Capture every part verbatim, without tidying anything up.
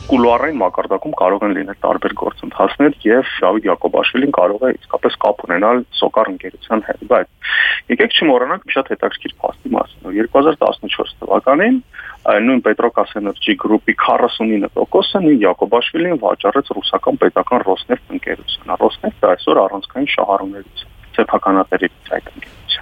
կուլուարային մակարդակում կարող են լինել տարբեր գործընթացներ եւ Դավիթ Յակոբաշվիլին կարող է իսկապես կապ ունենալ Սոկար ընկերության հետ, բայց եկեք չմոռանանք մի շատ հետաքրքիր փաստի մասին, որ երկու հազար տասնչորս թվականին նույն Պետրոկաս Էներգի գրուպի քառասունինը տոկոսը նույն Յակոբաշվիլին վաճառեց ռուսական պետական Ռոսնեֆտ ընկերությանը։ Ռոսնեֆտը այսօր առանցքային շահառուներից սեփականատերից այդ ընկերության։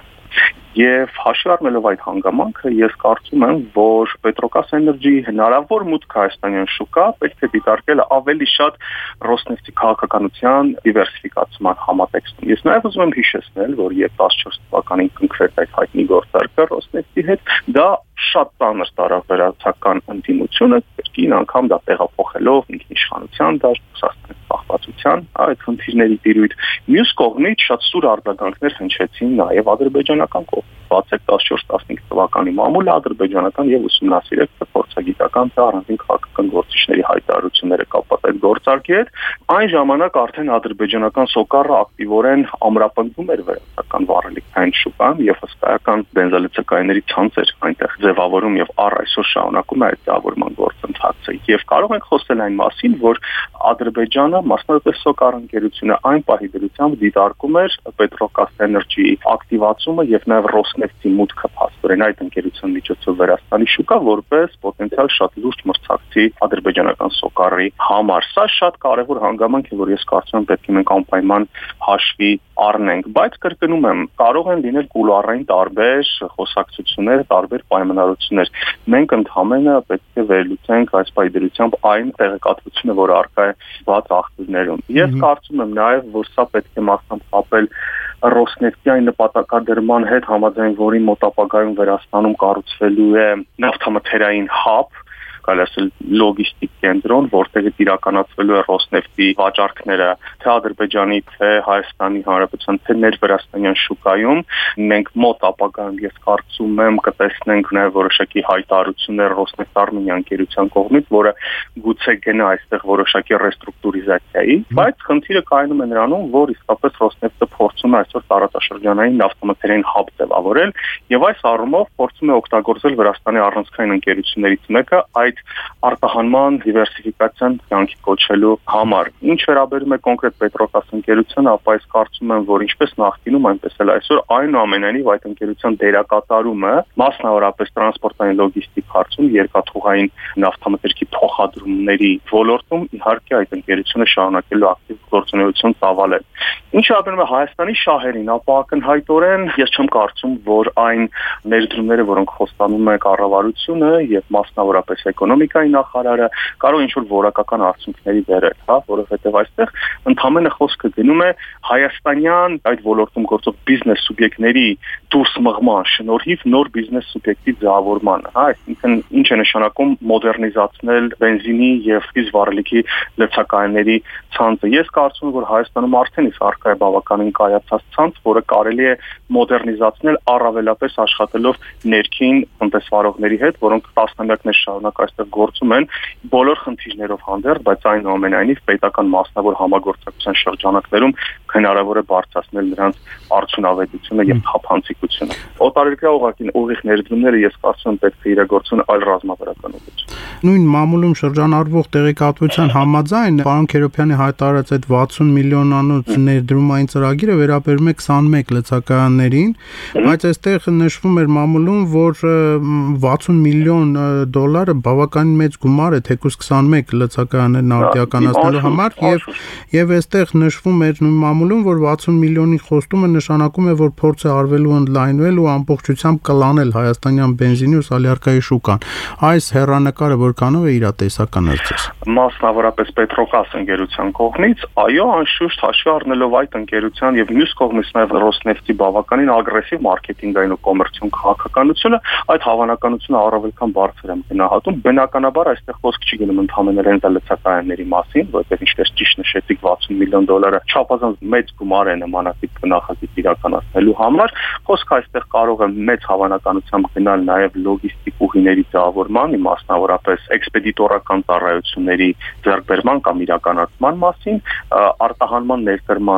Եվ հաշվի առնելով այդ հանգամանքը, ես կարծում եմ, որ Պետրոկաս Էներգիի հնարավոր մուտքը հայաստանյան շուկա պետք է դիտարկել ավելի շատ Ռոսնեֆտի քաղաքականության դիվերսիֆիկացման համատեքստում։ Ես նաև ուզում եմ հիշեցնել, որ երբ տասնչորս թվականին կնքվեց այդ հայտնի գործարքը Ռոսնեֆտի հետ, դա շատ ծանր տարածական ընդդիմությունը կրկին անգամ դա տեղափոխելով ինքնիշխանության դաշտ, Ռուսաստանի պահպանության այդ խնդիրների տիրույթ։ Մյուս կողմից շատ սուր արձագանքներ հնչեցին նաև ադրբեջանական կողմից։ Բացեք տասնչորս տասնինը թվականի մամուլը ադրբեջանական եւ ուսումնասիրեք փորձագիտական թե առանձին քաղաքական գործիչների հայտարարությունները կապված այդ գործարքի հետ։ Այն ժամանակ արդեն ադրբեջանական Սոկարը ակտիվորեն ամրապնդում էր վերացական վառելիքային շուկան եւ հսկայական բենզալիցակայինների ցանցեր այնտեղ ձևավորում եւ առ այսօր շարունակում է այդ ձևավորման գործընթացը։ Եվ կարող ենք խոսել այն մասին, որ Ադրբեջանը, մասնավորապես Սոկար ընկերությունը այն պահի դրությամբ դիտարկում էր Պետրոկաս Էներգիի ակտիվացումը եւ նաեւ Ռոսնեֆտի մուտքը փաստորեն այդ ընկերության միջոցով Վրաստանի շուկա որպես պոտենցիալ շատ լուրջ մրցակցի ադրբեջանական Սոկարի համար։ Սա շատ կարևոր հանգամանք է, որ ես կարծում եմ պետք է մենք անպայման հաշվի առնենք, բայց կրկնում եմ, կարող են լինել կուլուարային տարբեր խոսակցություններ, տարբեր պայմանավորություններ։ Մենք ընդհանրապես պետք է վերլուծենք այս պայմանությամբ այն տեղեկատվությունը, որ առկա է բաց աղբյուրներում։ Ես կարծում եմ նաև, որ սա պետք է մասամբ կապել Ռոսնեֆտի այն նպատակադրման հետ, համաձայն որի մոտ ապագայում Վրաստանում կառուցվելու է նավթամթերային հաբ, կարելի ասել լոգիստիկ կենտրոն, որտեղ իրականացվելու է Ռոսնեֆտի վաճառքները թե Ադրբեջանի, թե Հայաստանի Հանրապետության, թե ներվրաստանյան շուկայում։ Մենք մոտ ապագայում ես կարծում եմ կտեսնենք նաև որոշակի հայտարարություններ Ռոսնեֆտ Արմենիա ընկերության կողմից, որը գուցե գնա այստեղ որոշակի ռեստրուկտուրիզացիայի, բայց խնդիրը կայանում է նրանում, որ իսկապես Ռոսնեֆտը փորձում է այսօր տարածաշրջանային նավթամթերային հաբ ձևավորել եւ այս առումով փորձում է օգտագործել Վրաստանի առանցքային ընկերություններից մեկը այդ արտահանման դիվերսիֆիկացիան կյանքի կոչելու համար։ Ինչ վերաբերում է կոնկրետ Պետրոկաս ընկերությանը, ապա ես կարծում եմ, որ ինչպես նախկինում, այնպես էլ այսօր այնուամենայնիվ այդ ընկերության դերակատարումը, մասնավորապես տրանսպորտային լոգիստիկ հարցում, երկաթուղային նավթամթերքի փոխադրումների ոլորտում, իհարկե այդ ընկերությունը շարունակելու ակտիվ գործունեություն ծավալել։ Ինչ վերաբերում է Հայաստանի շահերին, ապա ակնհայտորեն ես չեմ կարծում, որ այն ներդրումները, որոնք խոստանում է կառավարությունը եւ մասնավորապես էկոնոմիկայի նախարարը կարող ինչ-որ որակական արդյունքների բերել, հա, որովհետև այստեղ ընդհանրապես խոսքը գնում է հայաստանյան այդ ոլորտում գործող բիզնես սուբյեկտների դուրս մղման շնորհիվ նոր բիզնես սուբյեկտի ձևավորմանը, հա, այսինքն ինչ է նշանակում մոդեռնիզացնել բենզինի եւ դիզվառելիքի լցակայինների ցանցը։ Ես կարծում եմ, որ Հայաստանում արդեն իսկ առկա է բավականին կայացած ցանց, որը կարելի է մոդեռնիզացնել առավելապես աշխատելով ներքին տնտեսվարողների հետ, որոնք տասնամյակներ շարունակ այստեղ գործում են բոլոր խնդիրներով հանդերձ, բայց այնուամենայնիվ պետական մասնավոր համագործակցության շրջանակներում հնարավոր է բարձրացնել նրանց արդյունավետությունը եւ թափանցիկությունը։ Օտարերկրյա ուղղակի ուղիղ ներդրումները ես կարծում եմ պետք է իրագործեն այլ ռազմավարական ուղղությամբ։ Նույն մամուլում շրջանառվող տեղեկատվության համաձայն պարոն Քերոփյանի հայտարարած այդ վաթսուն միլիոնանոց ներդրումային ծրագիրը վերաբերում է քսանմեկ լցակայաններին, բայց այստեղ նշվում էր մամուլում, որ վաթսուն միլիոն դոլարը բավականին մեծ գումար է թեկուզ քսանմեկ լցակայաններն արտիականացնելու համար եւ եւ այստեղ նշվում էր նույն մամուլում, որ վաթսուն միլիոնի խոստումը նշանակում է, որ փորձ է արվելու ընդլայնվել ու ամբողջությամբ կլանել հայաստանյան բենզինի ու սալիարկայի շուկան։ Այս հեռանկարը որքանով է իրատեսական ըստ ձեզ։ Մասնավորապես Պետրոկաս ընկերության կողմից, այո, անշուշտ հաշվի առնելով այդ ընկերության եւ մյուս կողմից նաեւ Ռոսնեֆտի բավականին ագրեսիվ մարքեթինգային ու կոմերցիոն քաղաքականությունը, այդ հավանականությունը առավել քան բարձր եմ գնահատում։ Բնականաբար այստեղ խոսք չի գնում ընդհանրապես ռենտալցակայանների մասին, որտեղ ինչպես ճիշտ նշեցիք վաթսուն միլիոն դոլարը չափազանց մեծ գումար է նմանատիպ նախագիծ իրականացնելու համար։ Խոսքը այստեղ կարող է մեծ հավանականությամբ գնալ նաեւ լոգիստիկ ուղիների ձևավորման, մասնավորապես էքսպեդիտորական ծառայությունների ձեռքբերման կամ իրականացման մասին, արտահանման ներկրման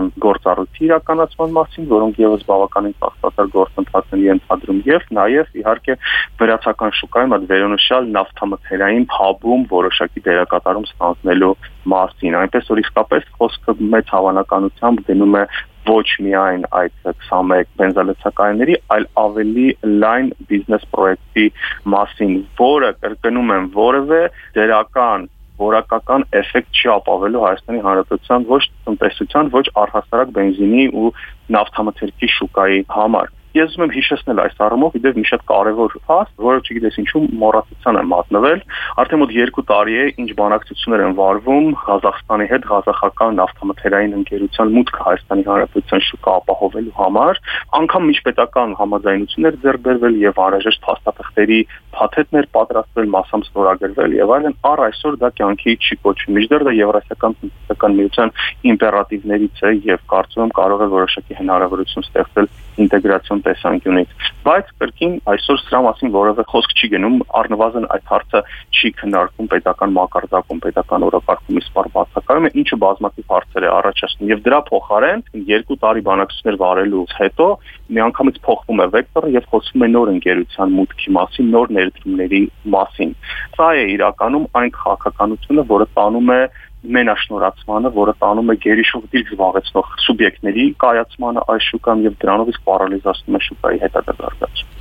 գործառույթի իրականացման մասին, որոնք եւս բավականին ծախսատար գործընթաց են ենթադրում, եւ նաեւ իհարկե վերացական շուկայում այդ վերոնշյալ նավթամթերային հաբում որոշակի դերակատարում ստանձնելու մասին, այնպես որ իսկապես խոսքը մեծ հավանականությամբ դնում է ոչ միայն այդ քսանմեկ բենզալեցակայանների, այլ ավելի լայն բիզնես պրոյեկտի մասին, որը կրկնում եմ որևէ դերական որակական էֆեկտ չի ապավելու Հայաստանի Հանրապետության ոչ տնտեսության, ոչ առհասարակ բենզինի ու նավթամթերքի շուկայի համար։ Ես ուզում եմ հիշեցնել այս առումով իդեպ մի շատ կարևոր փաստ, որը չգիտես ինչու մոռացության է մատնվել, արդեն մոտ երկու տարի է ինչ բանակցություններ են վարվում Ղազախստանի հետ ղազախական նավթամթերային ընկերության մուտքը Հայաստանի Հանրապետության շուկա ապահովելու համար, անգամ միջպետական համաձայնություններ ձեռք բերվել եւ անհրաժեշտ փաստաթղթերի փաթեթներ պատրաստվել, մասամբ ստորագրվել եւ այլն, առ այսօր դա կյանքի չի կոչվում։ Միջդեռ դա Եվրասիական տնտեսական միության իմպերատիվներից է եւ կարծում եմ կարող է որոշակի հնարավորություն ստեղծել ինտեգրացիոն տեսանկյունից, բայց կրկին այսօր սրա մասին որևէ խոսք չի գնում, առնվազն այդ հարցը չի քննարկվում պետական մակարդակում, պետական օրակարգում իսպառ բացակայում է, ինչը բազմաթիվ հարցեր է առաջացնում եւ դրա փոխարեն երկու տարի բանակցություններ վարելուց հետո միանգամից փոխվում է վեկտորը եւ խոսվում է նոր ընկերության մուտքի մասին, նոր ներդրումների մասին։ Սա է իրականում այն քաղաքականությունը, որը տանում է մենաշնորհացմանը, որը տանում է գերիշխող դիրք զբաղեցնող սուբյեկտների կայացմանը այս շուկայում եւ դրանով իսկ պարալիզացնում է շուկայի հետագա զարգացումը։